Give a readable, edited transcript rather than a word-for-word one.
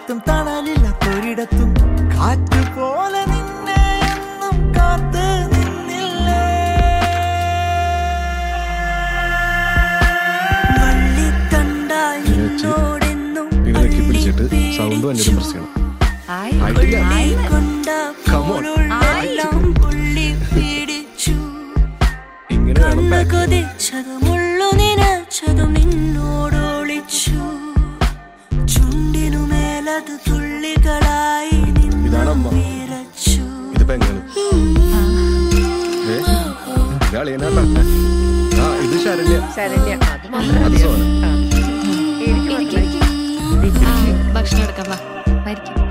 വെയിലത്തും തണലില്ലാത്തൊരിടത്തും കാറ്റുപോലെ നിന്നെ എന്നും കാത്ത് നിന്നില്ലേ. വള്ളിത്തണ്ടായി എന്നോടെന്നും സൗണ്ട് ഭയങ്കര പ്രശ്നമാണ്. കൊതിച്ചതുമുള്ളു നിനച്ചതും നിന്നോടൊളിച്ചു ചുണ്ടിനുമേലത് തുള്ളികളായി നിറച്ചു. ഇത് ശരണ്യ. ഭക്ഷണം എടുക്കാം.